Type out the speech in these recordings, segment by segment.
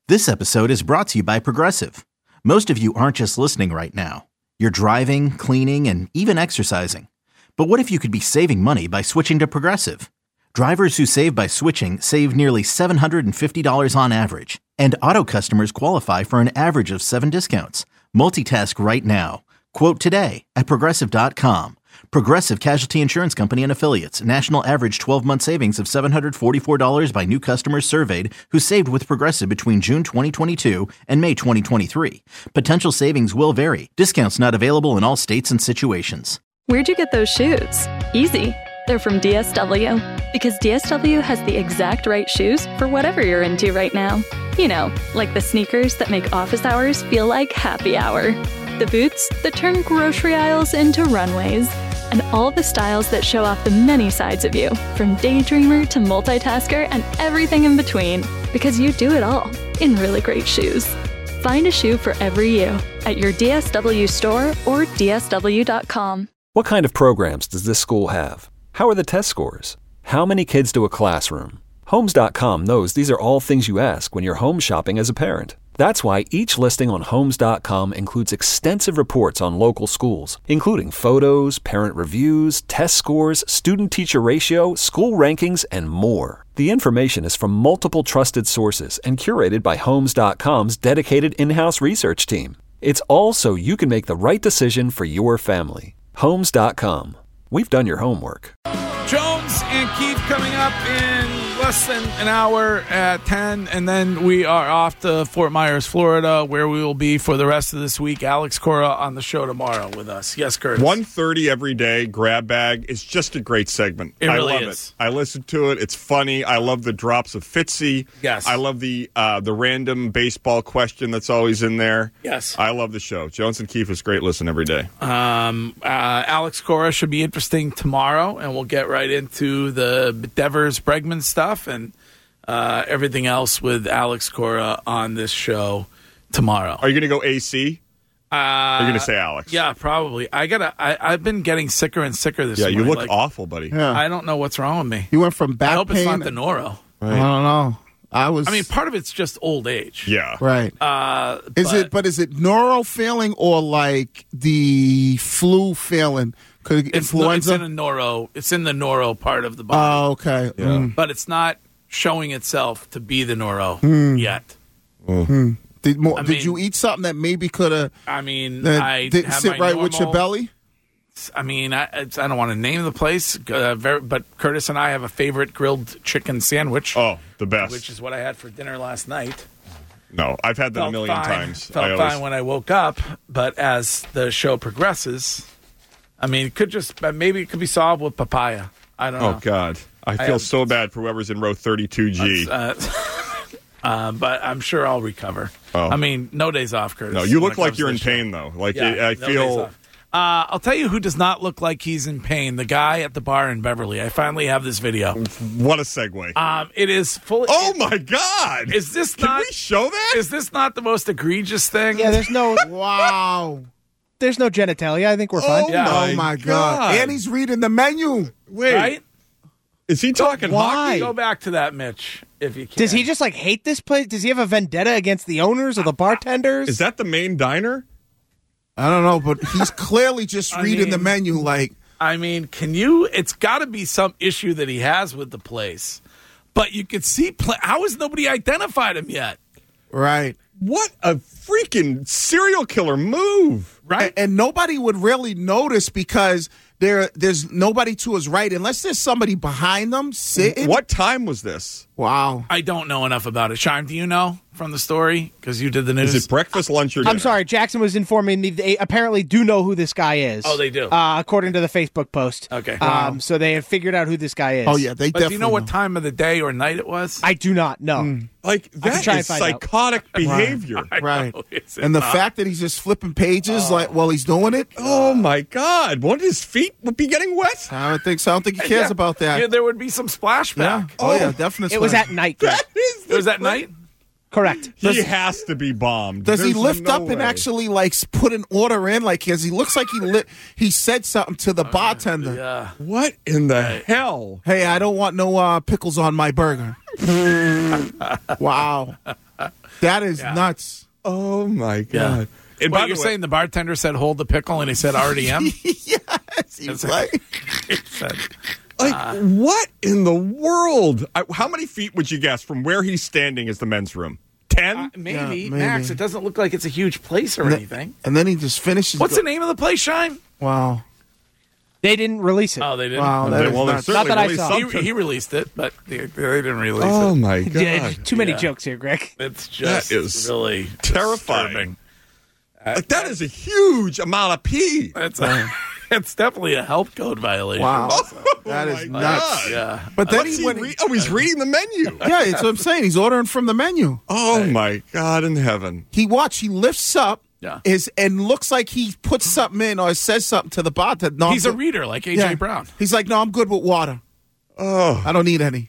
This episode is brought to you by Progressive. Most of you aren't just listening right now. You're driving, cleaning, and even exercising. But what if you could be saving money by switching to Progressive? Drivers who save by switching save nearly $750 on average. And auto customers qualify for an average of 7 discounts. Multitask right now. Quote today at Progressive.com. Progressive Casualty Insurance Company and Affiliates. National average 12-month savings of $744 by new customers surveyed who saved with Progressive between June 2022 and May 2023. Potential savings will vary. Discounts not available in all states and situations. Where'd you get those shoes? Easy. They're from DSW. Because DSW has the exact right shoes for whatever you're into right now. You know, like the sneakers that make office hours feel like happy hour. The boots that turn grocery aisles into runways. And all the styles that show off the many sides of you, from daydreamer to multitasker and everything in between. Because you do it all in really great shoes. Find a shoe for every you at your DSW store or DSW.com. What kind of programs does this school have? How are the test scores? How many kids do a classroom? Homes.com knows these are all things you ask when you're home shopping as a parent. That's why each listing on Homes.com includes extensive reports on local schools, including photos, parent reviews, test scores, student-teacher ratio, school rankings, and more. The information is from multiple trusted sources and curated by Homes.com's dedicated in-house research team. It's all so you can make the right decision for your family. Homes.com. We've done your homework. Jones and Keith coming up in less than an hour at 10, and then we are off to Fort Myers, Florida, where we will be for the rest of this week. Alex Cora on the show tomorrow with us. Yes, Curtis. 1:30 every day, Grab Bag is just a great segment. It really I love is. it. I listen to it. It's funny. I love the drops of Fitzy. Yes. I love the random baseball question that's always in there. Yes. I love the show. Jones and Keith is great listen every day. Alex Cora should be interesting tomorrow, and we'll get right into the Devers Bregman stuff and everything else with Alex Cora on this show tomorrow. Are you going to go AC? Or are you going to say Alex? Yeah, probably. I've been getting sicker and sicker this morning. Yeah, you look awful, buddy. Yeah. I don't know what's wrong with me. You went from back I hope pain. it's not the noro. I don't know. I mean, part of it's just old age. Yeah. Right. Is it neuro feeling or like the flu feeling? Influenza? It's in the noro part of the body. Oh, okay. Yeah. But it's not showing itself to be the neuro yet. Did you eat something that maybe could have? I mean, I didn't have sit my right with your belly. I mean, I don't want to name the place, but Curtis and I have a favorite grilled chicken sandwich. Oh, the best. Which is what I had for dinner last night. No, I've had that a million times. Felt fine when I woke up, but as the show progresses, I mean, maybe it could be solved with papaya. I don't know. Oh, God. I feel so bad for whoever's in row 32G. But I'm sure I'll recover. Oh. I mean, no days off, Curtis. No, you look like you're in pain, though. Like, I feel... I'll tell you who does not look like he's in pain. The guy at the bar in Beverly. I finally have this video. What a segue. It is full. Oh, my God. Is this Can not... we show that? Is this not the most egregious thing? Yeah, there's no... Wow. There's no genitalia. I think we're fine. Oh, my God. And he's reading the menu. Wait. Right? Is he talking hockey? Go back to that, Mitch, if you can. Does he just hate this place? Does he have a vendetta against the owners or the bartenders? Is that the main diner? I don't know, but he's clearly just reading the menu like... I mean, it's got to be some issue that he has with the place. But you could see, how has nobody identified him yet? Right. What a freaking serial killer move. Right. And nobody would really notice because there's nobody to his right unless there's somebody behind them sitting. What time was this? Wow. I don't know enough about it. Sharm, do you know from the story? Because you did the news. Is it breakfast, lunch, or dinner? I'm sorry. Jackson was informing me they apparently do know who this guy is. Oh, they do? According to the Facebook post. Okay. Wow. So they have figured out who this guy is. Oh, yeah. They But definitely do you know what time of the day or night it was? I do not know. Like, can that try and is find out. psychotic behavior. Right. Is it And the not? fact that he's just flipping pages while he's doing it. Oh, my God. Won't his feet be getting wet? I don't think so. I don't think he cares about that. Yeah, there would be some splashback. Yeah. Oh, yeah, definitely. It was at night. That is It was at night? Correct. He has to be bombed. Does he There's lift no up and way. actually put an order in? Like, he looks like he said something to the bartender. Yeah. What in the hell? Hey, I don't want no pickles on my burger. Wow. That is nuts. Oh, my God. Yeah. And Well, by you're the way, saying the bartender said, hold the pickle, and he said, already am? Yes, he's like, He said, what in the world? How many feet would you guess from where he's standing is the men's room? 10? maybe, Max. It doesn't look like it's a huge place or anything. and then he just finishes. What's the name of the place, Shine? Wow. They didn't release it. Oh, they didn't? Wow, that is Well, nuts. certainly Not that I released saw. something. He released it, but they didn't release Oh, it. my Yeah, God. too many jokes here, Greg. It's just That is really terrifying. disturbing. That is a huge amount of pee. It's definitely a health code violation. Wow. also. That is my nuts. God. Yeah. But then What's he he went. he's reading the menu. Yeah, that's what I'm saying. He's ordering from the menu. Oh, my God in heaven. He lifts up Yeah. and looks like he puts something in or says something to the bartender. No, He's I'm a good. reader like A.J. Yeah. Brown. He's like, no, I'm good with water. Oh, I don't need any.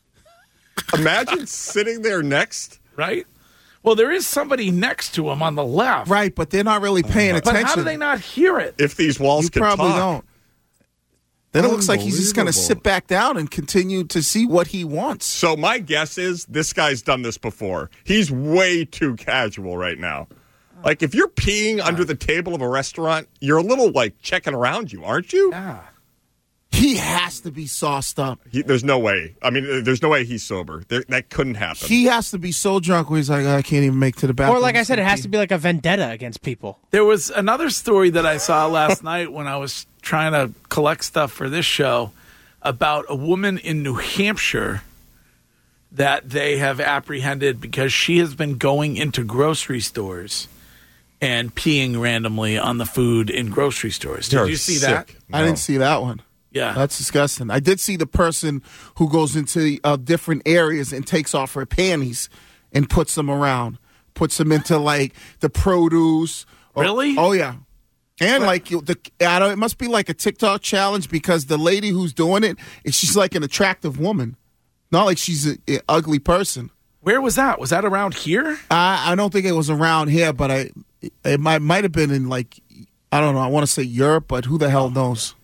imagine sitting there next. Right? Well, there is somebody next to him on the left. Right, but they're not really paying But attention. how do they not hear it? If these walls You could probably talk. don't. Then it looks like he's just going to Unbelievable. sit back down and continue to see what he wants. So my guess is this guy's done this before. He's way too casual right now. Like if you're peeing under the table of a restaurant, you're a little like checking around you, aren't you? Yeah. He has to be sauced up. There's no way. I mean, there's no way he's sober. That couldn't happen. He has to be so drunk where he's like, I can't even make it to the bathroom. Or like I said, it has to be like a vendetta against people. There was another story that I saw last night when I was trying to collect stuff for this show about a woman in New Hampshire that they have apprehended because she has been going into grocery stores and peeing randomly on the food in grocery stores. Did You're you see sick. that? I didn't see that one. Yeah. That's disgusting. I did see the person who goes into different areas and takes off her panties and puts them around, puts them into like the produce. Really? Oh yeah. And like it must be like a TikTok challenge because the lady who's doing it, she's like an attractive woman, not like she's an ugly person. Where was that? Was that around here? I don't think it was around here, but it might have been in like I don't know. I want to say Europe, but who the hell knows?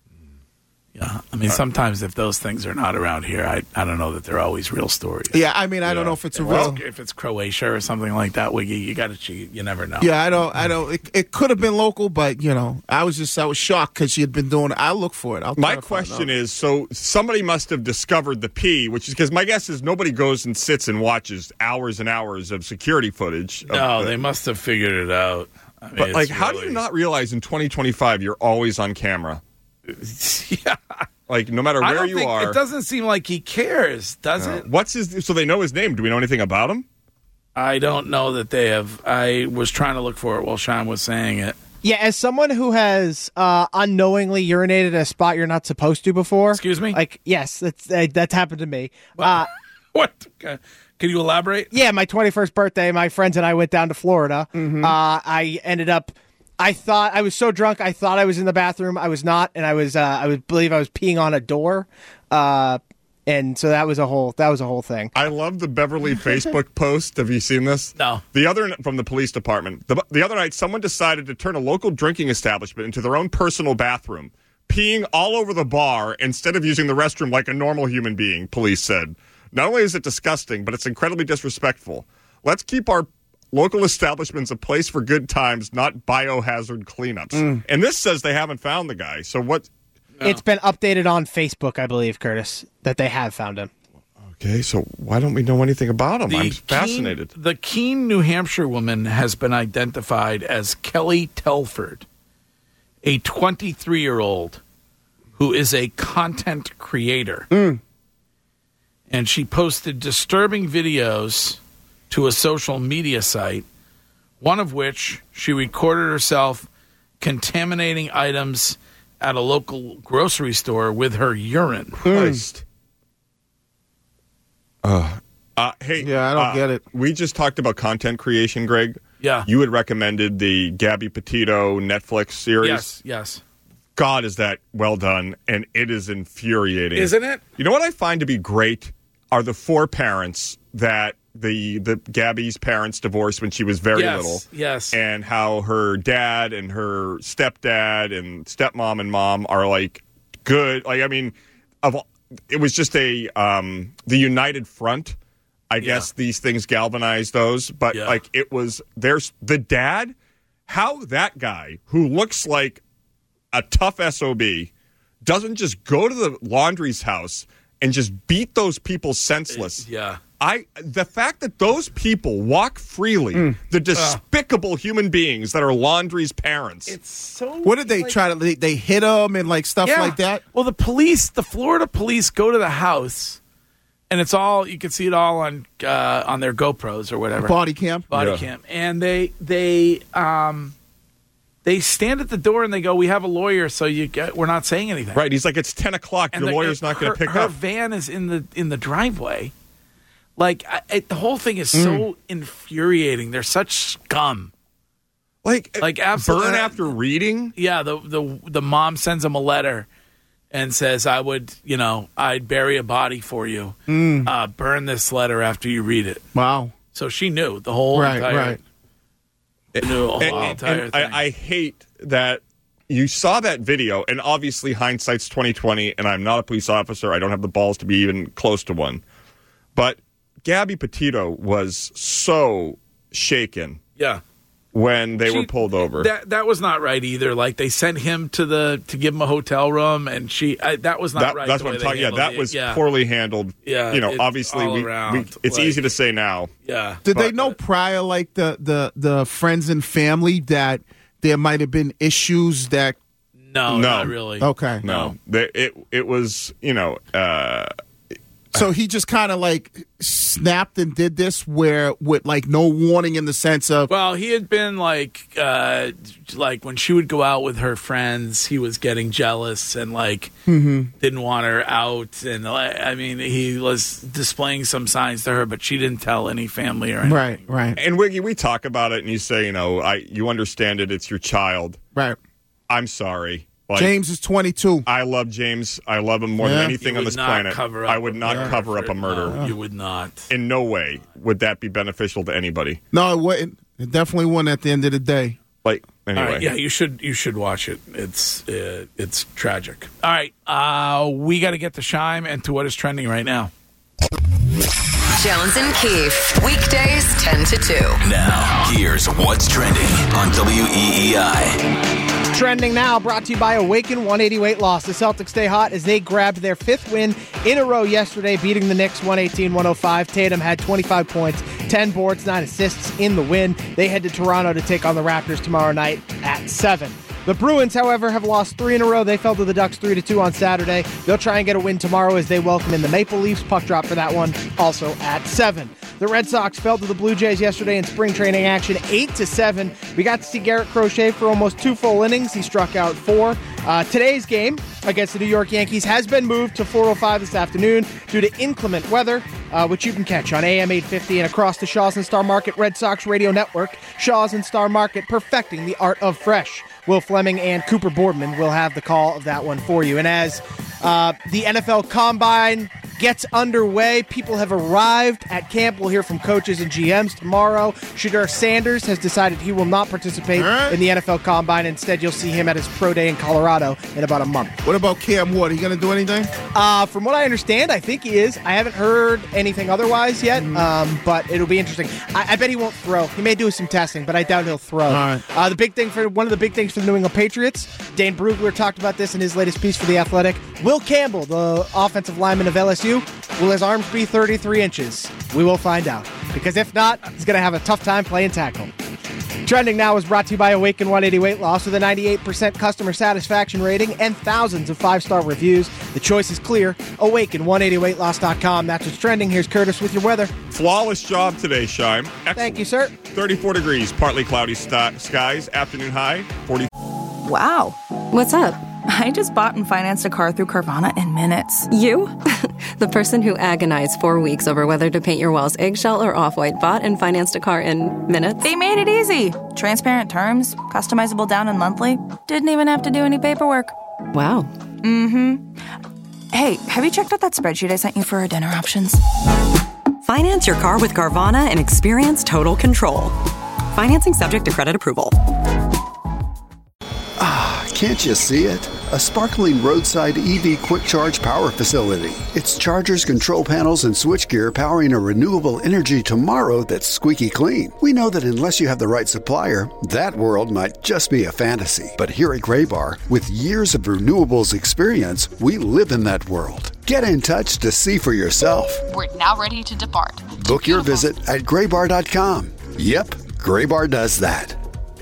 Yeah. I mean, sometimes if those things are not around here, I don't know that they're always real stories. Yeah, I mean, I don't know if it's a real. If it's Croatia or something like that, Wiggy, you never know. Yeah, I don't. It could have been local, but I was shocked because she had been doing it. I'll look for it. My question is, so somebody must have discovered the pee, which is because my guess is nobody goes and sits and watches hours and hours of security footage. No, they must have figured it out. I mean, But like, it's how do really- you not realize in 2025 you're always on camera? Yeah. Like, no matter I where don't you think are. it doesn't seem like he cares, does it? What's his? So they know his name. Do we know anything about him? I don't know that they have. I was trying to look for it while Sean was saying it. Yeah, as someone who has unknowingly urinated at a spot you're not supposed to before. Excuse me? Like, yes, that's happened to me. What? Can you elaborate? Yeah, my 21st birthday, my friends and I went down to Florida. I ended up. I thought I was so drunk. I thought I was in the bathroom. I was not, and I believe I was peeing on a door. And so that was a whole thing. I love the Beverly Facebook post. Have you seen this? No. The other from the police department. The other night, someone decided to turn a local drinking establishment into their own personal bathroom, peeing all over the bar instead of using the restroom like a normal human being. Police said. Not only is it disgusting, but it's incredibly disrespectful. Let's keep our local establishments a place for good times, not biohazard cleanups. And this says they haven't found the guy. So what? It's been updated on Facebook, I believe, Curtis, that they have found him. Okay, so why don't we know anything about him? I'm fascinated. The Keene, New Hampshire woman has been identified as Kelly Telford, a 23-year-old who is a content creator. And she posted disturbing videos to a social media site, one of which she recorded herself contaminating items at a local grocery store with her urine. Christ. Hey, Yeah, I don't get it. We just talked about content creation, Greg. Yeah. You had recommended the Gabby Petito Netflix series. Yes. God, is that well done, and it is infuriating. Isn't it? You know what I find to be great are the four parents that the Gabby's parents divorced when she was very little. Yes. And how her dad and her stepdad and stepmom and mom are like good. Like, I mean, it was just the united front I guess these things galvanize those. But like there's the dad, how that guy who looks like a tough SOB doesn't just go to the laundry's house and just beat those people senseless. The fact that those people walk freely, the despicable human beings that are Laundry's parents. It's so. What did they try to? They hit them and like stuff like that. Well, the Florida police, go to the house, and it's all you can see it all on their GoPros or whatever. Body cam, and they stand at the door and they go, "We have a lawyer, so we're not saying anything." Right? He's like, "It's 10:00. Your lawyer's not going to pick up." Her van is in the driveway. Like, the whole thing is so infuriating. They're such scum. Like absolutely. Burn after reading? Yeah, the mom sends him a letter and says, I'd bury a body for you. Burn this letter after you read it. Wow. So she knew the whole entire thing. I hate that you saw that video, and obviously hindsight's 20/20, and I'm not a police officer. I don't have the balls to be even close to one. But Gabby Petito was so shaken when they were pulled over. That was not right either. Like, they sent him to give him a hotel room, and that was not right. That's what I'm talking. Yeah, that was poorly handled. Yeah, obviously it's easy to say now. Yeah. Did they know prior, like the friends and family, that there might have been issues that? No, not really. Okay, no. It was So he just kind of like snapped and did this with like no warning, in the sense of. Well, he had been like when she would go out with her friends, he was getting jealous and didn't want her out, and he was displaying some signs to her, but she didn't tell any family or anything. Right. And Wiggy, we talk about it, and you say, you understand it. It's your child. Right. I'm sorry. James is 22. I love James. I love him more than anything on this planet. I would not cover up a murder. No, you would not. In no way would that be beneficial to anybody. No, it wouldn't. It definitely wouldn't at the end of the day. Anyway. Right, you should watch it. It's tragic. All right, we got to get to Shime and to what is trending right now. Jones and Keefe, weekdays 10 to 2. Now, here's what's trending on WEEI. Trending now, brought to you by Awaken 180 weight loss. The Celtics stay hot as they grabbed their 5th win in a row yesterday, beating the Knicks 118-105. Tatum had 25 points, 10 boards, 9 assists in the win. They head to Toronto to take on the Raptors tomorrow night at 7. The Bruins, however, have lost 3 in a row. They fell to the Ducks 3-2 on Saturday. They'll try and get a win tomorrow as they welcome in the Maple Leafs. Puck drop for that one, also at 7. The Red Sox fell to the Blue Jays yesterday in spring training action, 8-7. We got to see Garrett Crochet for almost 2 full innings. He struck out 4. Today's game against the New York Yankees has been moved to 4:05 this afternoon due to inclement weather, which you can catch on AM 850 and across the Shaws and Star Market Red Sox radio network. Shaws and Star Market, perfecting the art of fresh. Will Fleming and Cooper Boardman will have the call of that one for you. And as the NFL Combine gets underway, people have arrived at camp. We'll hear from coaches and GMs tomorrow. Shedeur Sanders has decided he will not participate in the NFL Combine. Instead, you'll see him at his pro day in Colorado in about a month. What about Cam Ward? Are you going to do anything? From what I understand, I think he is. I haven't heard anything otherwise yet, but it'll be interesting. I bet he won't throw. He may do some testing, but I doubt he'll throw. All right. One of the big things for the New England Patriots, Dane Brugler talked about this in his latest piece for The Athletic. Will Campbell, the offensive lineman of LSU, will his arms be 33 inches? We will find out. Because if not, he's going to have a tough time playing tackle. Trending now is brought to you by Awaken 180 Weight Loss with a 98% customer satisfaction rating and thousands of 5-star reviews. The choice is clear. Awaken180weightloss.com. That's what's trending. Here's Curtis with your weather. Flawless job today, Shime. Excellent. Thank you, sir. 34 degrees, partly cloudy skies, afternoon high, 40. Wow. What's up? I just bought and financed a car through Carvana in minutes. You? The person who agonized 4 weeks over whether to paint your walls eggshell or off-white bought and financed a car in minutes? They made it easy. Transparent terms, customizable down and monthly. Didn't even have to do any paperwork. Wow. Mm-hmm. Hey, have you checked out that spreadsheet I sent you for our dinner options? Finance your car with Carvana and experience total control. Financing subject to credit approval. Can't you see it? a sparkling roadside EV quick charge power facility. It's chargers, control panels, and switchgear powering a renewable energy tomorrow that's squeaky clean. We know that unless you have the right supplier, that world might just be a fantasy. But here at Gray Bar, with years of renewables experience, we live in that world. Get in touch to see for yourself. We're now ready to depart. Book your visit at graybar.com. Yep, Gray Bar does that.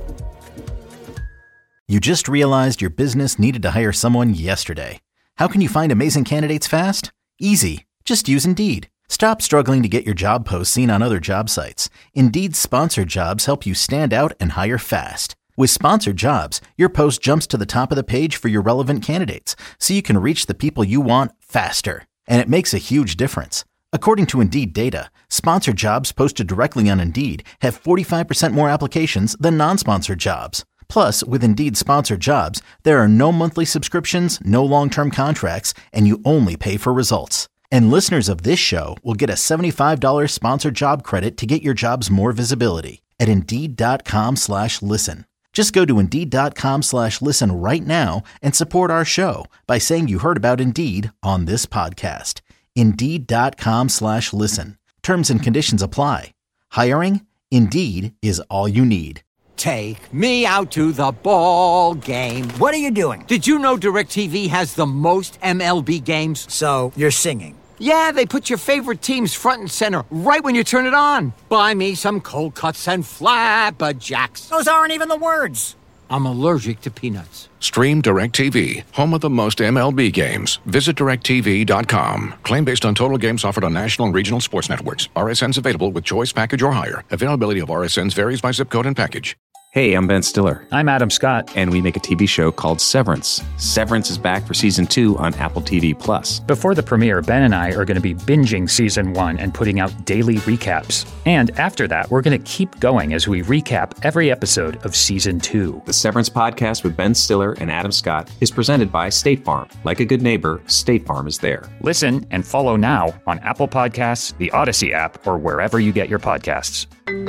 You just realized your business needed to hire someone yesterday. How can you find amazing candidates fast? Easy. Just use Indeed. Stop struggling to get your job posts seen on other job sites. Indeed's sponsored jobs help you stand out and hire fast. With sponsored jobs, your post jumps to the top of the page for your relevant candidates, so you can reach the people you want faster. And it makes a huge difference. According to Indeed data, sponsored jobs posted directly on Indeed have 45% more applications than non-sponsored jobs. Plus, with Indeed sponsored jobs, there are no monthly subscriptions, no long-term contracts, and you only pay for results. And listeners of this show will get a $75 sponsored job credit to get your jobs more visibility at Indeed.com/listen. Just go to Indeed.com/listen right now and support our show by saying you heard about Indeed on this podcast. Indeed.com/listen. Terms and conditions apply. Hiring? Indeed is all you need. Take me out to the ball game. What are you doing? Did you know DirecTV has the most MLB games? So, you're singing. Yeah, they put your favorite teams front and center right when you turn it on. Buy me some cold cuts and flapjacks. Those aren't even the words. I'm allergic to peanuts. Stream DirecTV, home of the most MLB games. Visit DirecTV.com. Claim based on total games offered on national and regional sports networks. RSNs available with choice package or higher. Availability of RSNs varies by zip code and package. Hey, I'm Ben Stiller. I'm Adam Scott. And we make a TV show called Severance. Severance is back for Season 2 on Apple TV+. Before the premiere, Ben and I are going to be binging Season 1 and putting out daily recaps. And after that, we're going to keep going as we recap every episode of Season 2. The Severance podcast with Ben Stiller and Adam Scott is presented by State Farm. Like a good neighbor, State Farm is there. Listen and follow now on Apple Podcasts, the Odyssey app, or wherever you get your podcasts.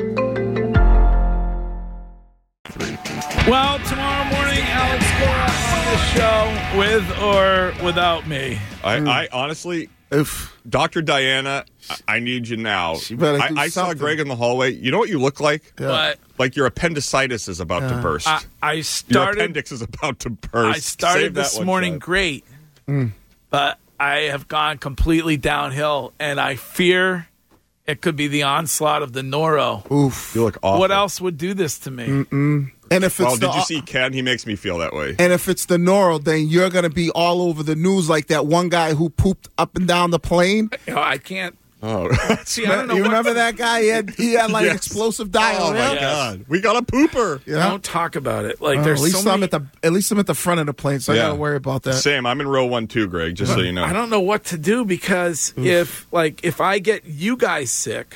Well, tomorrow morning, Alex Cora on the show with or without me. I honestly, Dr. Diana, I need you now. I saw Greg in the hallway. You know what you look like? Yeah. What? Like your appendicitis is about to burst. Your appendix is about to burst. I started this morning great, but I have gone completely downhill, and I fear it could be the onslaught of the noro. Oof. You look awful. What else would do this to me? And if it's did you see Ken? He makes me feel that way. And if it's the noro, then you're going to be all over the news like that one guy who pooped up and down the plane. I can't. Oh, see, I don't know. You remember that guy? He had like explosive diarrhea. Oh my God, we got a pooper. Yeah. Don't talk about it. Like there's at least so many... at least I'm at the front of the plane, so I got to worry about that. Same. I'm in row 1 too, Greg. Just so you know. I don't know what to do because if I get you guys sick,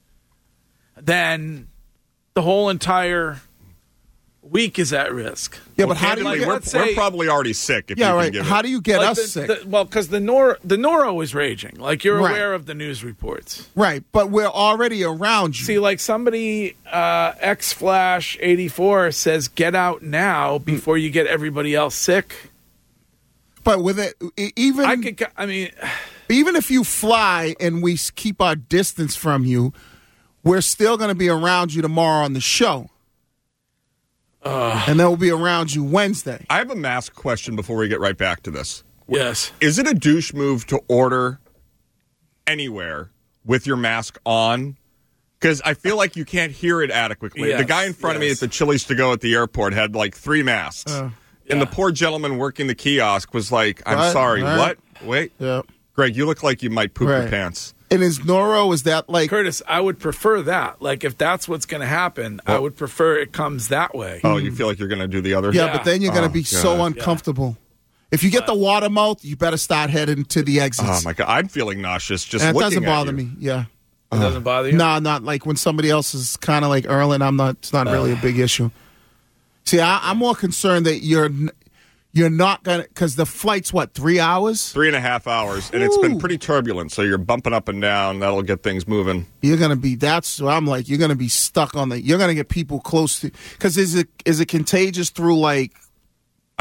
then the whole entire week is at risk. Yeah, but how do you get... We're probably already sick. If you can give How it. do you get us sick? Because the noro is raging. Like, you're aware of the news reports. Right, but we're already around you. See, like somebody, XFlash84 says, get out now before you get everybody else sick. But with it, even if you fly and we keep our distance from you, we're still going to be around you tomorrow on the show. And then we'll be around you Wednesday. I have a mask question before we get right back to this. Yes. Is it a douche move to order anywhere with your mask on? Because I feel like you can't hear it adequately. Yes, the guy in front of me at the Chili's to go at the airport had like 3 masks. And the poor gentleman working the kiosk was like, I'm sorry, what? Wait. Yeah. Greg, you look like you might poop your pants. And is noro, is that like... Curtis, I would prefer that. Like, if that's what's going to happen, I would prefer it comes that way. Oh, you feel like you're going to do the other? Yeah, but then you're going to be so uncomfortable. If you get the water mouth, you better start heading to the exits. Oh, my God. I'm feeling nauseous just and looking it doesn't bother at you. me, yeah. It doesn't bother you? No, not like when somebody else is kind of like Erlen. It's not really a big issue. See, I'm more concerned that you're not going to, because the flight's, 3 hours? 3.5 hours, and it's been pretty turbulent, so you're bumping up and down. That'll get things moving. You're going to be, that's what I'm like, you're going to be stuck on you're going to get people close to, because is it contagious through, like,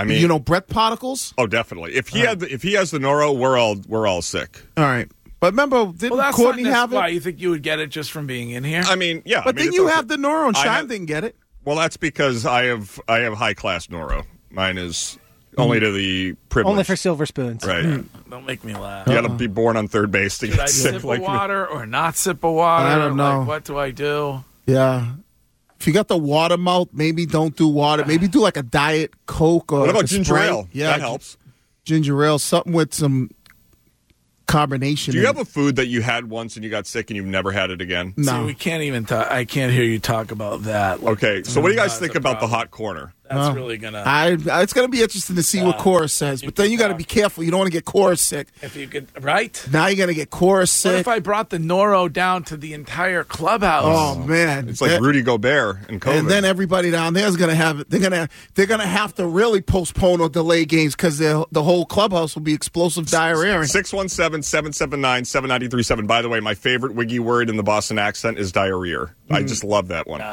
I mean, breath particles. Oh, definitely. If he has the noro, we're all sick. All right. But remember, didn't Courtney have it? Why you think you would get it just from being in here? I mean, yeah. But then you have the noro, and Shime didn't get it. Well, that's because I have high class noro. Mine is only to the privileged. Only for silver spoons. Right. Don't make me laugh. You got to be born on third base to Should get I sick sip like of water or not sip of water? I don't know. Like, what do I do? Yeah. If you got the water mouth, maybe don't do water. Maybe do like a Diet Coke or What about ginger ale? Yeah, that helps. Ginger ale, something with some carbonation. Do you have a food that you had once and you got sick and you've never had it again? No. See, we can't even talk. I can't hear you talk about that. Okay, so what do you guys think about the hot corner? That's really gonna. It's gonna be interesting to see what Cora says, but then you got to be careful. You don't want to get Cora sick. If you could, right? Now you're gonna get Cora sick. What if I brought the noro down to the entire clubhouse? Oh man, it's like Rudy Gobert and COVID. And then everybody down there is gonna have. They're gonna have to really postpone or delay games because the whole clubhouse will be explosive diarrhea. 617-779-7937. By the way, my favorite Wiggy word in the Boston accent is diarrhea. I just love that one.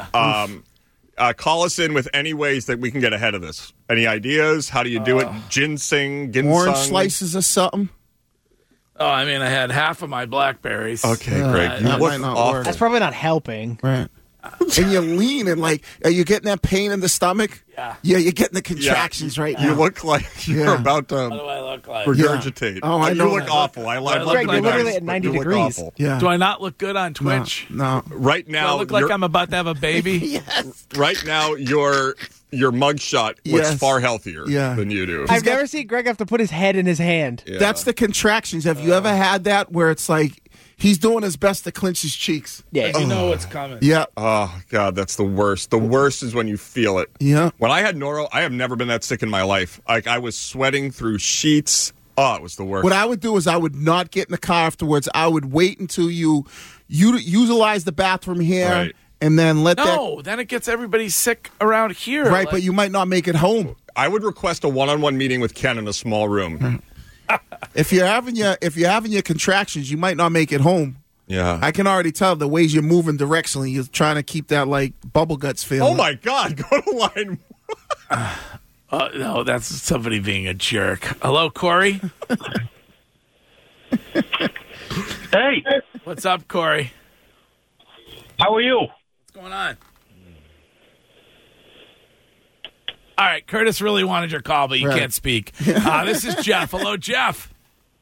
Call us in with any ways that we can get ahead of this. Any ideas? How do you do it? Ginseng, ginseng? Orange slices or something? Oh, I mean, I had half of my blackberries. Okay, Greg. That might not work. That's probably not helping. Right. And you're lean and like, are you getting that pain in the stomach? Yeah. Yeah, you're getting the contractions right now. You look like you're about to What do I look like? regurgitate. Oh, I know. You look awful. Greg, you're literally at 90 degrees. Yeah. Do I not look good on Twitch? No. Right Do now, I look like I'm about to have a baby? Yes. right now, your mugshot looks far healthier than you do. I've never seen Greg have to put his head in his hand. Yeah. That's the contractions. Have you ever had that where it's like he's doing his best to clench his cheeks? Yeah. You know what's coming. Yeah. Oh, God, that's the worst. The worst is when you feel it. Yeah. When I had noro, I have never been that sick in my life. Like, I was sweating through sheets. Oh, it was the worst. What I would do is I would not get in the car afterwards. I would wait until you utilize the bathroom here. Right. And then then it gets everybody sick around here. Right, but you might not make it home. I would request a one-on-one meeting with Ken in a small room. If you're having your contractions, you might not make it home. Yeah. I can already tell the ways you're moving directionally. You're trying to keep that like bubble guts feeling. Oh my God, go to line. No, that's somebody being a jerk. Hello, Corey. Hey. What's up, Corey? How are you? What's going on? All right, Curtis really wanted your call, but you can't speak. This is Jeff. Hello, Jeff.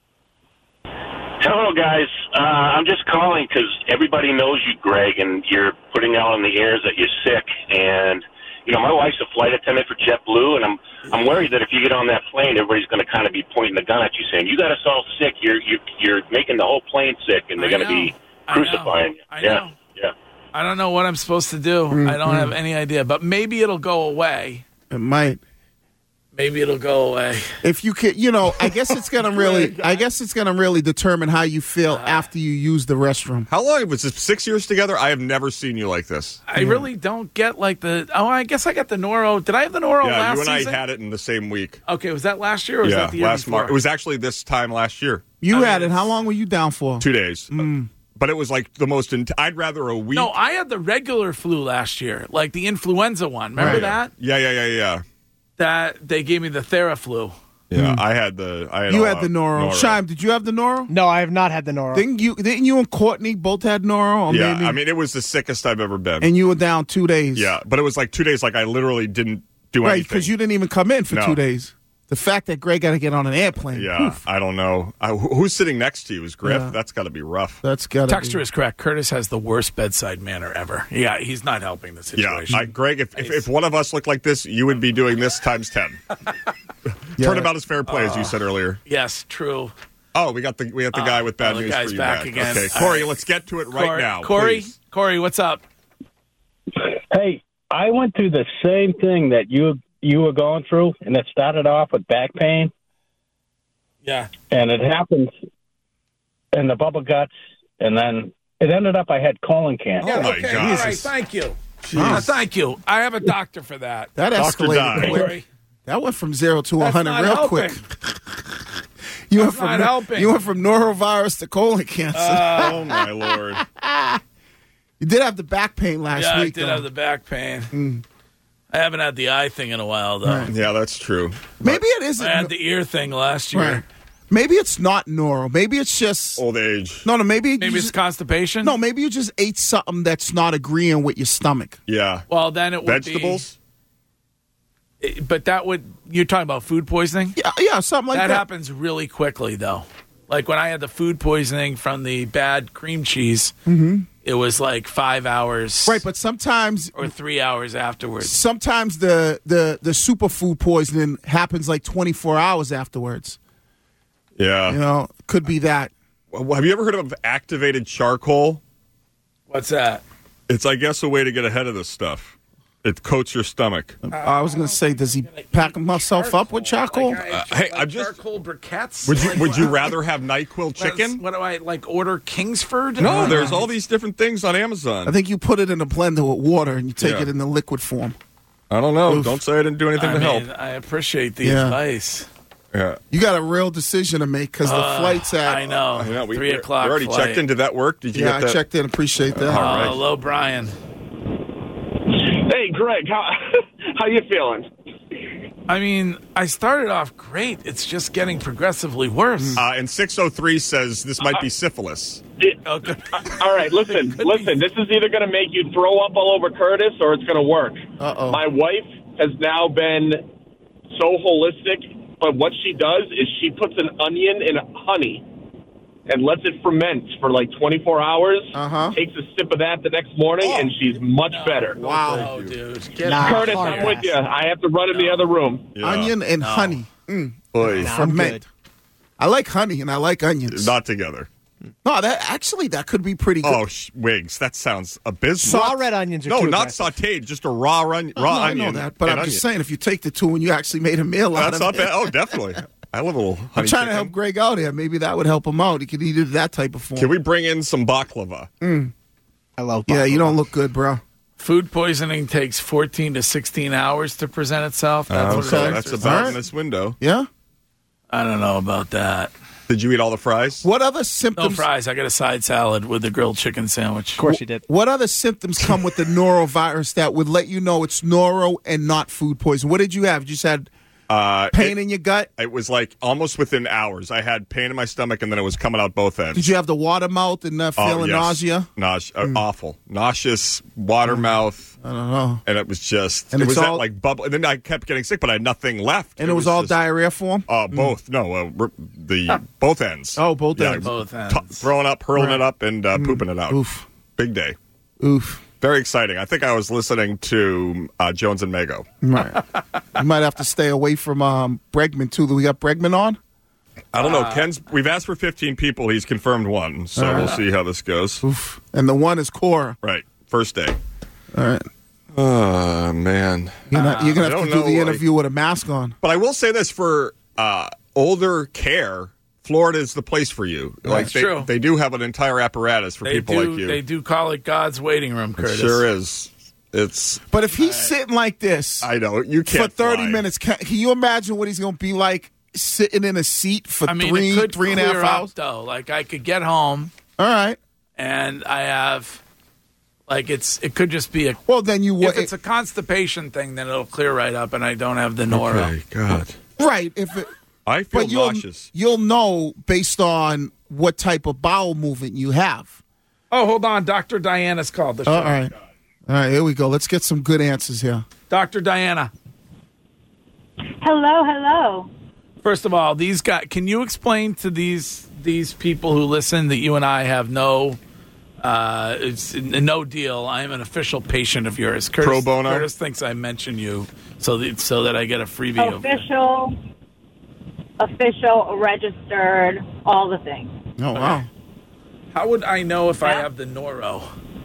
Hello, guys. I'm just calling because everybody knows you, Greg, and you're putting out in the airs that you're sick. And, my wife's a flight attendant for JetBlue, and I'm worried that if you get on that plane, everybody's going to kind of be pointing the gun at you, saying, you got us all sick. You're making the whole plane sick, and they're going to be crucifying you. I know. Yeah. I don't know what I'm supposed to do. Mm-hmm. I don't have any idea, but maybe it'll go away. It might. Maybe it'll go away. If you can, I guess it's gonna really determine how you feel after you use the restroom. How long was this? 6 years together? I have never seen you like this. I really don't get like I guess I got the noro. Did I have the noro last season? Yeah, you and I had it in the same week. Okay, was that last year or was that the year last before? March. It was actually this time last year. You had it. How long were you down for? 2 days. But it was like the most. I'd rather a week. No, I had the regular flu last year, like the influenza one. Remember that? Yeah. That they gave me the Theraflu. Yeah, I had the noro. Shime, did you have the noro? No, I have not had the noro. Didn't you and Courtney both had noro? Yeah, I mean, it was the sickest I've ever been. And you were down 2 days. Yeah, but it was like 2 days. Like I literally didn't do anything. Right, because you didn't even come in for 2 days. The fact that Greg got to get on an airplane. Yeah, I don't know. Who's sitting next to you? Is Griff? Yeah. That's got to be rough. That's got to be. Texter is correct. Curtis has the worst bedside manner ever. Yeah, he's not helping the situation. Yeah, Greg, if one of us looked like this, you would be doing this times 10. Turnabout is fair play, as you said earlier. Yes, true. Oh, we got the guy with bad news for you back again. Okay, Corey, let's get to it right now. Corey, what's up? Hey, I went through the same thing that you were going through, and it started off with back pain. Yeah. And it happened in the bubble guts, and then it ended up I had colon cancer. Oh, my God. All right, thank you. Thank you. I have a doctor for that. That escalated quick. That went from 0 to 100 real quick. You went from norovirus to colon cancer. Oh, my Lord. You did have the back pain last week. Yeah, I did have the back pain. I haven't had the eye thing in a while, though. Right. Yeah, that's true. Maybe it isn't. I had the ear thing last year. Right. Maybe it's not neuro. Maybe it's just old age. No, maybe it's constipation. No, maybe you just ate something that's not agreeing with your stomach. Yeah. Well, then it would vegetables. But you're talking about food poisoning? Yeah, something like that. That happens really quickly, though. Like when I had the food poisoning from the bad cream cheese, it was like 5 hours. Right, but sometimes or 3 hours afterwards. Sometimes the superfood poisoning happens like 24 hours afterwards. Yeah. Could be that. Have you ever heard of activated charcoal? What's that? It's, I guess, a way to get ahead of this stuff. It coats your stomach. I was going to say, does he pack himself up with charcoal? I'm just charcoal briquettes. Would you rather have NyQuil chicken? What do I order? Kingsford? No, there's all these different things on Amazon. I think you put it in a blender with water and you take it in the liquid form. I don't know. Oof. Don't say I didn't do anything to help. I appreciate the advice. Yeah, you got a real decision to make because the flight's at. I know. 3 o'clock. We already checked in. Did that work? Did you get that? I checked in. Appreciate that. All right. Hello, Brian. Hey, Greg. How you feeling? I mean, I started off great. It's just getting progressively worse. And 603 says this might be syphilis. All right, listen. This is either going to make you throw up all over Curtis or it's going to work. Uh-oh. My wife has now been so holistic. But what she does is she puts an onion in honey and lets it ferment for like 24 hours, takes a sip of that the next morning, and she's much better. Wow. Oh, dude. Curtis, I'm with you. I have to run in the other room. Yeah. Onion and honey. Ferment. I like honey and I like onions. Not together. No, that could be pretty good. Oh, Wiggs, that sounds abysmal. Raw red onions are no, too not aggressive. sautéed, just a raw onion. I know that, but I'm just saying, if you take the two and you actually made a meal out of it. That's not bad. Oh, definitely. I love a little honey I'm trying chicken. to help Greg out here. Maybe that would help him out. He could eat it that type of form. Can we bring in some baklava? I love baklava. Yeah, you don't look good, bro. Food poisoning takes 14 to 16 hours to present itself. That's about in this window. Yeah? I don't know about that. Did you eat all the fries? What other symptoms? No fries. I got a side salad with the grilled chicken sandwich. Of course you did. What other symptoms come with the norovirus that would let you know it's noro and not food poison? What did you have? You just had pain in your gut? It was like almost within hours. I had pain in my stomach, and then it was coming out both ends. Did you have the water mouth and feeling nausea? Awful. Nauseous, water mouth. I don't know. And it was just, and it was that like bubble. And then I kept getting sick, but I had nothing left. And it was all just, diarrhea form? Both. No, both ends. Oh, both yeah, ends. Both ends. Throwing up, hurling it up, and pooping it out. Oof. Big day. Oof. Very exciting. I think I was listening to Jones and Mago. Right. You might have to stay away from Bregman, too. Do we got Bregman on? I don't know. We've asked for 15 people. He's confirmed one. So we'll see how this goes. Oof. And the one is Cora. Right. First day. All right. Oh, man. You're going to have to do the interview with a mask on. But I will say this, for older care, Florida is the place for you. That's true. They do have an entire apparatus for people like you. They do call it God's waiting room, Curtis. It sure is. But if he's sitting like this, I know you can't for 30 fly. minutes. Can you imagine what he's going to be like sitting in a seat for three and a half hours? Though, like I could get home. All right. And I have, like it could just be a. Well, then if it's a constipation thing, then it'll clear right up, and I don't have the noro. Okay, God. Right. I feel nauseous. You'll know based on what type of bowel movement you have. Oh, hold on. Dr. Diana's called the show. All right. All right, here we go. Let's get some good answers here. Dr. Diana. Hello. First of all, these guys, can you explain to these people who listen that you and I have no deal? I am an official patient of yours. Curtis, pro bono? Curtis thinks I mention you so that I get a freebie of you. Official, registered, all the things. Oh, wow. How would I know if I have the noro?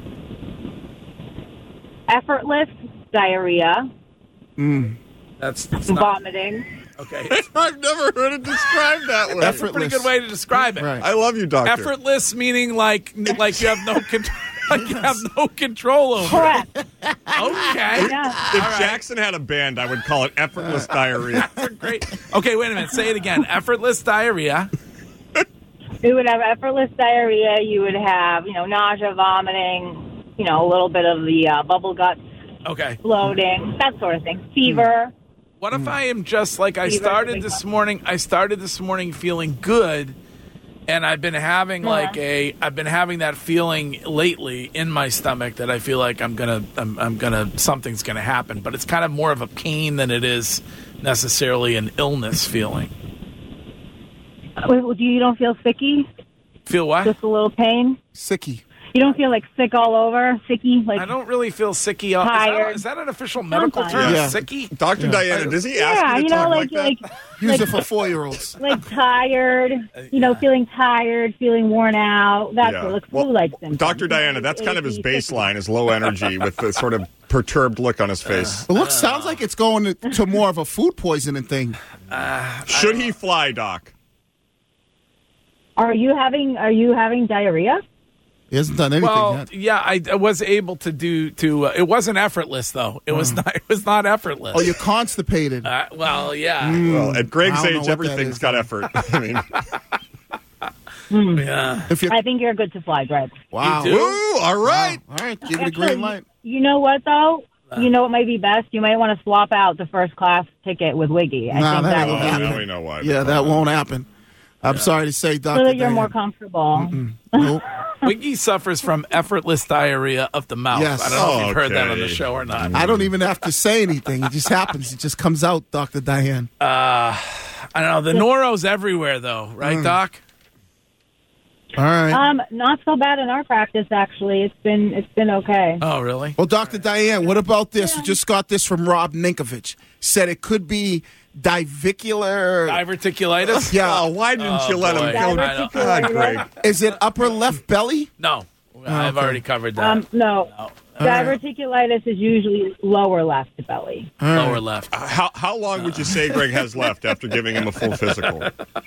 Effortless diarrhea. That's vomiting. Okay. I've never heard it described that way. That's a pretty good way to describe it. Right. I love you, doctor. Effortless meaning like you have no control. Like you have no control over. Correct. Okay. Yeah. If Jackson had a band, I would call it effortless diarrhea. That's great. Okay, wait a minute. Say it again. Effortless diarrhea. You would have effortless diarrhea. You would have, nausea, vomiting, a little bit of the bubble guts, Okay. bloating, that sort of thing, fever. What if I am just like I started this morning feeling good, and I've been having that feeling lately in my stomach that I feel like something's gonna happen, but it's kind of more of a pain than it is necessarily an illness feeling. You don't feel sicky? Feel what? Just a little pain? Sicky. You don't feel like sick all over? Sicky? Like I don't really feel sicky. Tired. Is that an official medical term? Yeah. Sicky? Dr. Diana, does he ask you to talk like that? Use it for 4-year-olds. Like tired, feeling tired, feeling worn out. That's what like flu-like symptoms. Dr. Diana, that's kind of his baseline, is low energy with the sort of perturbed look on his face. The look sounds like it's going to more of a food poisoning thing. Should he fly, Doc? Are you having diarrhea? He hasn't done anything yet. Yeah, I was able to do. It wasn't effortless though. It was not. It was not effortless. Oh, you're constipated. Well, yeah. Well, at Greg's age, everything's got effort. I mean, yeah. I think you're good to fly, Greg. Wow. You do? Ooh, all right. Wow. All right, give it a green light. You know what though? You know what might be best? You might want to swap out the first class ticket with Wiggy. I think that won't would happen. Now we know why. Yeah, that won't happen. I'm sorry to say, Dr. So that you're Diana. more comfortable. Nope. Wiggy suffers from effortless diarrhea of the mouth. Yes. I don't know if you've heard that on Okay. the show or not. I don't even have to say anything. It just happens. It just comes out, Dr. Diane. I don't know. The noro's everywhere, though, right, Doc? All right. Not so bad in our practice, actually. It's been okay. Oh, really? Well, Dr. Diane, what about this? We just got this from Rob Ninkovich. Said it could be diverticulitis. Yeah. Oh, why didn't you let him go? God, Greg. Is it upper left belly? No. I've already covered that. No. Diverticulitis is usually lower left belly. Lower left. How long would you say Greg has left after giving him a full physical?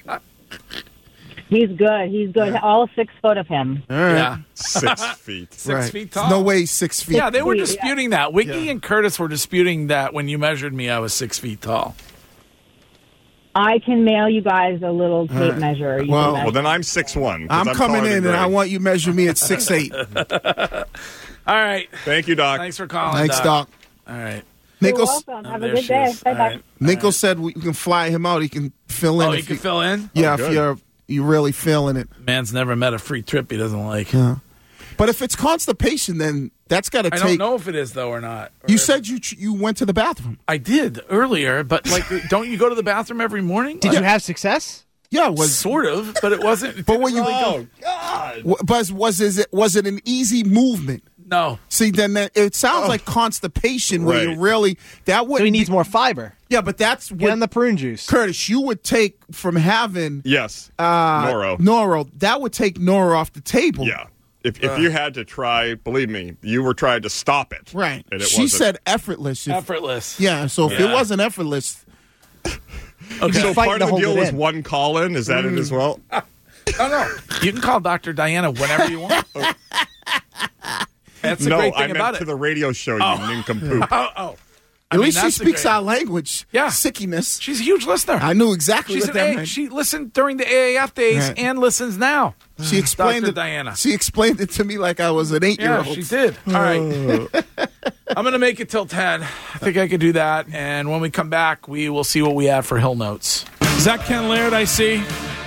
He's good. He's good. All 6 foot of him. All right. Yeah. 6 feet. 6 feet tall. No way he's 6 feet. Yeah, they were disputing that. Wiggy and Curtis were disputing that when you measured me, I was 6 feet tall. I can mail you guys a little tape measure. You can Well, measure. then I'm 6'1". I'm coming taller than in, and I Greg. want you to measure me at 6'8". All right. Thank you, Doc. Thanks for calling, Thanks, Doc. All right. You're Nichols, welcome. Have a there good she day. is. Bye-bye. All right. Nichols said we can fly him out. He can fill in. Oh, if you can fill in? Yeah, Oh, if good. you're really feeling it. Man's never met a free trip he doesn't like. Yeah. But if it's constipation, then that's got to I take. don't know if it is, though, or not. You said you went to the bathroom. I did earlier, but like, don't you go to the bathroom every morning? Did you have success? Yeah, it was Sort of, but it wasn't. But when you God. but was it an easy movement? No. See, then it sounds like constipation where you Right. really that would. So he needs more fiber. Yeah, but that's Get what on the prune juice. Curtis, you would take from having Yes. Noro. Noro. That would take Noro off the table. Yeah. If you had to try, believe me, you were trying to stop it. Right. And it She wasn't. said effortless. Effortless. Yeah, so if it wasn't effortless. Okay. So fighting part to of the hold deal it was in. one call-in? Is that it as well? No. You can call Dr. Diana whenever you want. That's the No, great I thing about meant to it. the radio show, you nincompoop. Oh. At least she that's the speaks great- our language. Yeah. Sickiness. She's a huge listener. I knew exactly She's what an that A. meant. She listened during the AAF days Right. and listens now. She explained Dr. it. Diana. She explained it to me like I was an 8-year-old. Yeah, she did. All right. I'm going to make it till 10. I think I could do that. And when we come back, we will see what we have for Hill Notes. Is that Ken Laird I see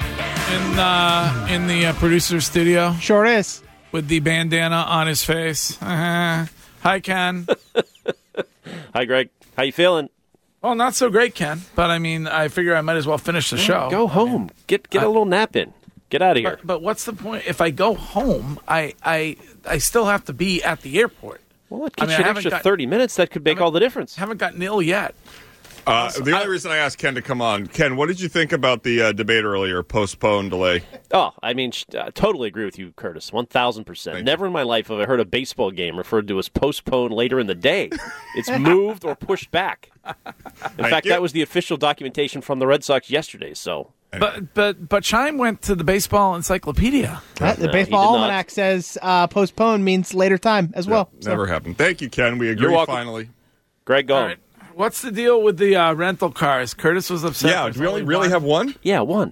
in the producer's studio? Sure is. With the bandana on his face. Hi, Ken. Hi, Greg. How you feeling? Well, not so great, Ken. But, I mean, I figure I might as well finish the show. Go home. Get a little nap in. Get out of here. But what's the point? If I go home, I still have to be at the airport. Well, it gets you an extra 30 minutes. That could make all the difference. Haven't gotten ill yet. The only reason I asked Ken to come on, Ken, what did you think about the debate earlier, postpone, delay? Oh, I mean, totally agree with you, Curtis. 1,000%. Never in my life have I heard a baseball game referred to as postponed later in the day. It's moved or pushed back. In fact, that was the official documentation from the Red Sox yesterday. So, But Chime went to the baseball encyclopedia. Right, the baseball almanac says postpone means later time as well. Never happened. Thank you, Ken. We agree You're welcome. finally. Greg, go. All right. What's the deal with the rental cars? Curtis was upset. Yeah, do we really have one? Yeah, one.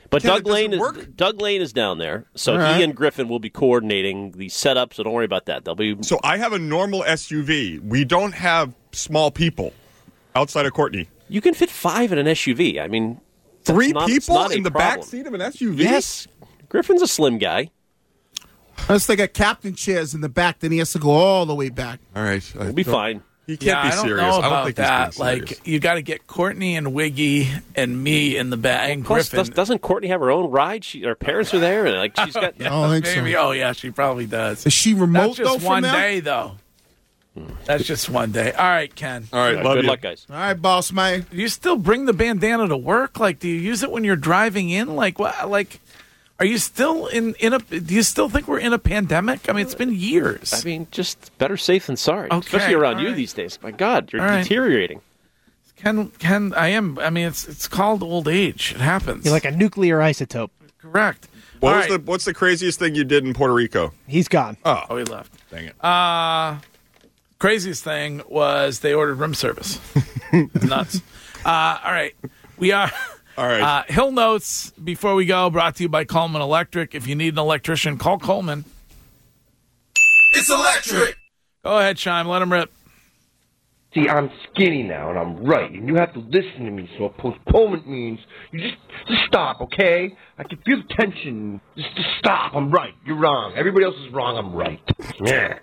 But Doug Lane is down there, so he and Griffin will be coordinating the setup. So don't worry about that. They'll be. So I have a normal SUV. We don't have small people outside of Courtney. You can fit 5 in an SUV. I mean, 3 people in the back seat of an SUV. Yes, Griffin's a slim guy. Unless they got captain chairs in the back, then he has to go all the way back. All right, we'll be fine. He can't be serious. I don't know I don't about think that. he's being serious. Like, you got to get Courtney and Wiggy and me in the back. And Plus, Griffin. doesn't Courtney have her own ride? Her parents are there, and like she's got. So. Oh yeah, she probably does. Is she remote? That's just though, one from day, though. That's just one day. All right, Ken. All right, love good you. luck, guys. All right, boss man. Do you still bring the bandana to work? Like, do you use it when you're driving in? Like, what? Like, are you still in a? Do you still think we're in a pandemic? I mean, it's been years. I mean, just better safe than sorry, Okay, especially around all you right. these days. My God, you're All right. deteriorating. Ken, I am. I mean, it's called old age. It happens. You're like a nuclear isotope. Correct. What's the craziest thing you did in Puerto Rico? He's gone. Oh, he left. Dang it. Craziest thing was they ordered room service. Nuts. All right. We are. All right. Hill Notes, before we go, brought to you by Coleman Electric. If you need an electrician, call Coleman. It's electric. Go ahead, Shime. Let him rip. See, I'm skinny now, and I'm right, and you have to listen to me. So a postponement means you just stop, okay? I can feel the tension. Just stop. I'm right. You're wrong. Everybody else is wrong. I'm right. Yeah.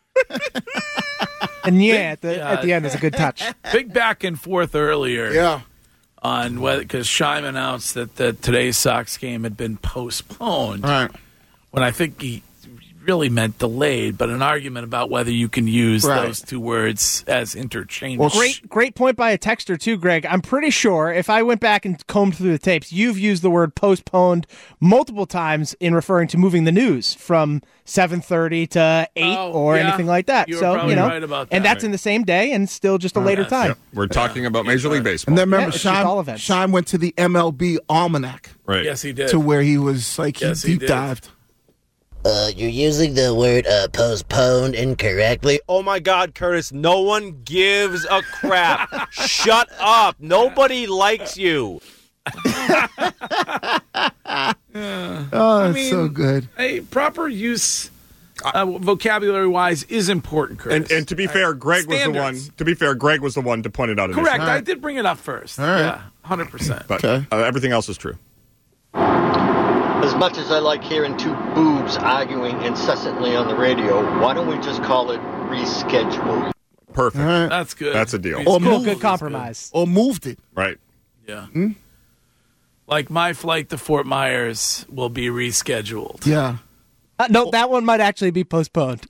And at the end is a good touch. Big back and forth earlier. Yeah. On whether, because Shime announced that today's Sox game had been postponed. All right. When I think he really meant delayed, but an argument about whether you can use those two words as interchangeable. Well, great point by a texter too, Greg. I'm pretty sure if I went back and combed through the tapes, you've used the word postponed multiple times in referring to moving the news from 7:30 to 8 or anything like that. You're so probably right about that. and that's in the same day and still just a later time. Yep. We're talking about Major League Baseball. And then remember, it's just all events. Shime went to the MLB Almanac. Right. Yes, he did. To where he was like, Yes, he he deep did. dived. You're using the word postponed incorrectly. Oh my God, Curtis, no one gives a crap. Shut up. Nobody likes you. That's so good. Hey, proper use, vocabulary-wise, is important, Curtis. And to be fair, Greg was the one. Standards. To be fair, Greg was the one to point it out. Correct. initially. I did bring it up first. All right. Yeah, 100%. But everything else is true. As much as I like hearing two boobs arguing incessantly on the radio, why don't we just call it reschedule? Perfect. That's good. That's a deal. Or Cool, moved good compromise. Or moved it. Right. Yeah. Like my flight to Fort Myers will be rescheduled. Yeah. No, that one might actually be postponed.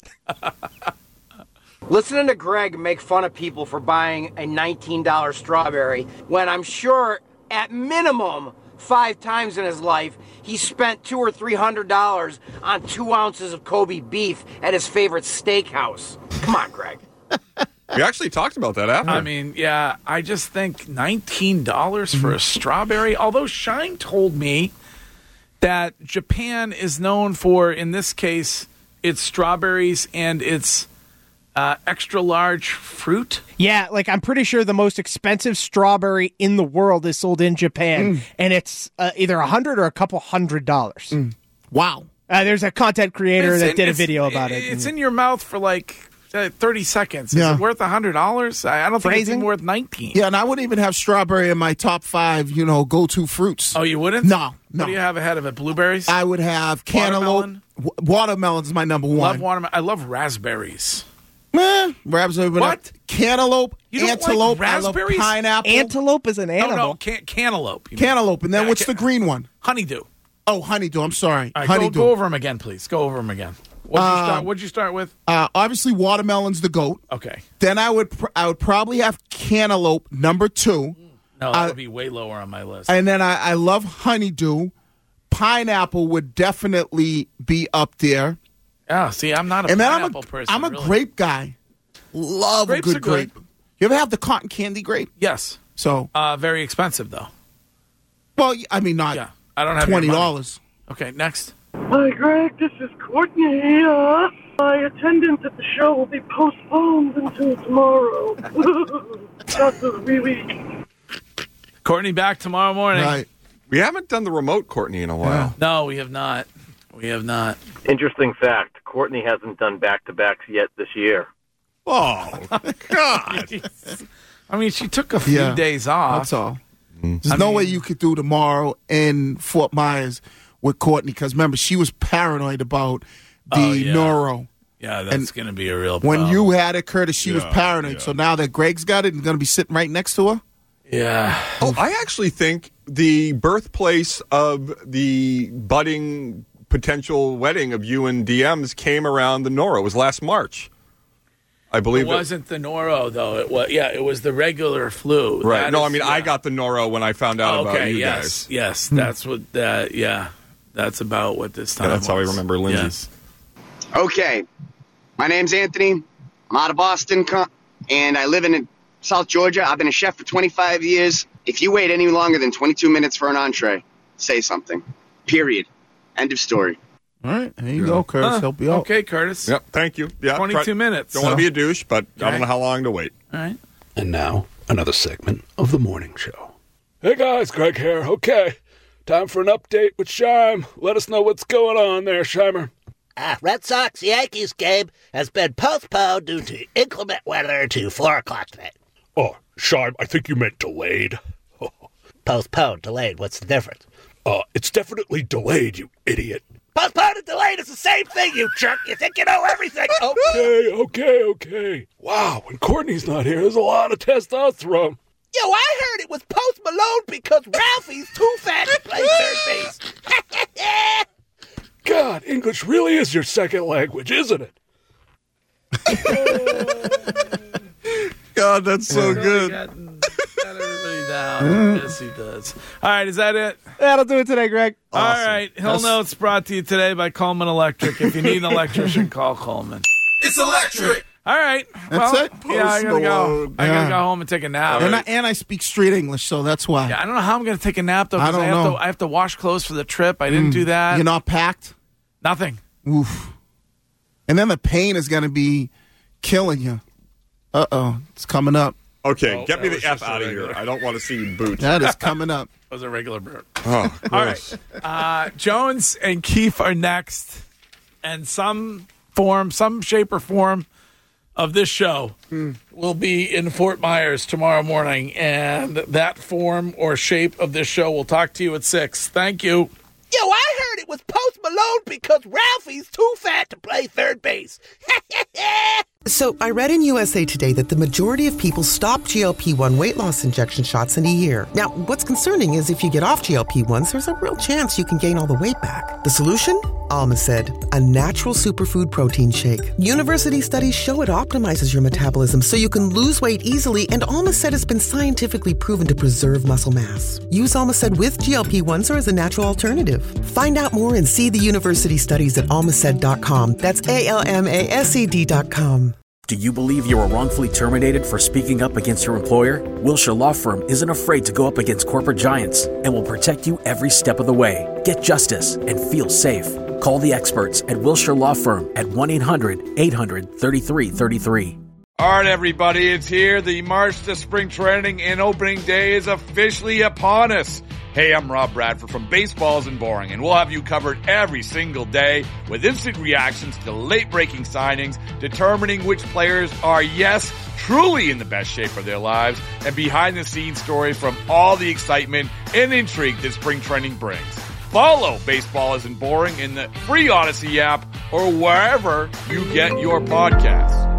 Listening to Greg make fun of people for buying a $19 strawberry when I'm sure at minimum 5 times in his life he spent $200 or $300 on 2 ounces of Kobe beef at his favorite steakhouse. Come on, Greg. We actually talked about that after. I mean, yeah, I just think $19 for a strawberry. Although Shine told me that Japan is known for, in this case, its strawberries and its extra large fruit. Yeah, like I'm pretty sure the most expensive strawberry in the world is sold in Japan, and it's either $100 or a couple $100. Wow. There's a content creator that did a video about it. It's in your mouth for like 30 seconds. Is Yeah. it worth $100? I don't think it's even worth $19. Yeah, and I wouldn't even have strawberry in my top 5, go-to fruits. Oh, you wouldn't? No. What do you have ahead of it? Blueberries? I would have cantaloupe. Watermelon's my number 1. Love watermelon. I love raspberries. Raspberry. What? Cantaloupe, You don't antelope, like I love raspberries? pineapple. Antelope is an animal. No, cantaloupe. Cantaloupe, and then what's the green one? Honeydew. Oh, honeydew. I'm sorry. All right, Honeydew. go over them again, please. Go over them again. What'd you start with? Obviously, watermelon's the goat. Okay. Then I would probably have cantaloupe number 2. No, that would be way lower on my list. And then I love honeydew. Pineapple would definitely be up there. Yeah, see, I'm not a pineapple person. I'm a really. grape guy. Love Grapes a are good grape. You ever have the cotton candy grape? Yes. So very expensive though. Well, I mean, not I don't have your money. $20. Okay, next. Hi, Greg. This is Courtney. My attendance at the show will be postponed until tomorrow. That's really weak. Courtney back tomorrow morning. Right. We haven't done the remote, Courtney, in a while. No, we have not. We have not. Interesting fact, Courtney hasn't done back-to-backs yet this year. Oh, God. I mean, she took a few days off. That's all. There's no way you could do tomorrow in Fort Myers with Courtney, because remember, she was paranoid about the neuro. Yeah, that's going to be a real problem. When you had it, Curtis, she was paranoid. So now that Greg's got it and going to be sitting right next to her? Yeah. Oh, I actually think the birthplace of the budding potential wedding of you and DM's came around the noro. It was last March. I believe it wasn't the noro, though. It was the regular flu. Right. I got the noro when I found out about you guys. Yes, that's what that's about what this time that's was. how I remember Lindsay. Yes. Okay. My name's Anthony. I'm out of Boston, and I live in South Georgia. I've been a chef for 25 years. If you wait any longer than 22 minutes for an entree, say something. Period. End of story. All right, there you go, Curtis. Help you out. Okay, Curtis. Yep, thank you. Yeah, 22 minutes. Don't want to be a douche, but I don't know how long to wait. All right. And now, another segment of the morning show. Hey guys, Greg here. Okay, time for an update with Scheim. Let us know what's going on there, Scheimer. Red Sox-Yankees game has been postponed due to inclement weather to 4 o'clock tonight. Oh, Scheim, I think you meant delayed. Postponed, delayed, what's the difference? It's definitely delayed, you idiot. Postponed and delayed is the same thing, you jerk. You think you know everything. Okay. Wow, when Courtney's not here, there's a lot of testosterone. Yo, I heard it was Post Malone because Ralphie's too fat to play third base. God, English really is your second language, isn't it? God, that's so good. Got everybody down. Yes, he does. All right, is that it? That'll do it today, Greg. Awesome. All right. Hill Notes brought to you today by Coleman Electric. If you need an electrician, call Coleman. It's electric. All right. That's it? Yeah, I gotta go. I gotta go home and take a nap. And I speak street English, so that's why. Yeah, I don't know how I'm gonna take a nap though. I don't know. I have to wash clothes for the trip. I didn't do that. You're not packed? Nothing. Oof. And then the pain is gonna be killing you. It's coming up. Okay, get me the F out of here. I don't want to see you boots. That is coming up. That was a regular bird. Oh, all right. Jones and Keefe are next, and some shape or form of this show will be in Fort Myers tomorrow morning, and that form or shape of this show will talk to you at 6. Thank you. Yo, I heard it was Post Malone because Ralphie's too fat to play third base. So I read in USA Today that the majority of people stop GLP-1 weight loss injection shots in a year. Now, what's concerning is if you get off GLP-1s, there's a real chance you can gain all the weight back. The solution? Almacid, a natural superfood protein shake. University studies show it optimizes your metabolism so you can lose weight easily, and Almacid has been scientifically proven to preserve muscle mass. Use Almacid with GLP-1s or as a natural alternative. Find out more and see the university studies at almacid.com. That's ALMASED.com. Do you believe you were wrongfully terminated for speaking up against your employer? Wilshire Law Firm isn't afraid to go up against corporate giants and will protect you every step of the way. Get justice and feel safe. Call the experts at Wilshire Law Firm at 1-800-800-3333. All right, everybody, it's here. The March to Spring Training and Opening Day is officially upon us. Hey, I'm Rob Bradford from Baseballs and Boring, and we'll have you covered every single day with instant reactions to late-breaking signings, determining which players are, yes, truly in the best shape of their lives, and behind-the-scenes stories from all the excitement and intrigue that spring training brings. Follow Baseball Isn't Boring in the free Odyssey app or wherever you get your podcasts.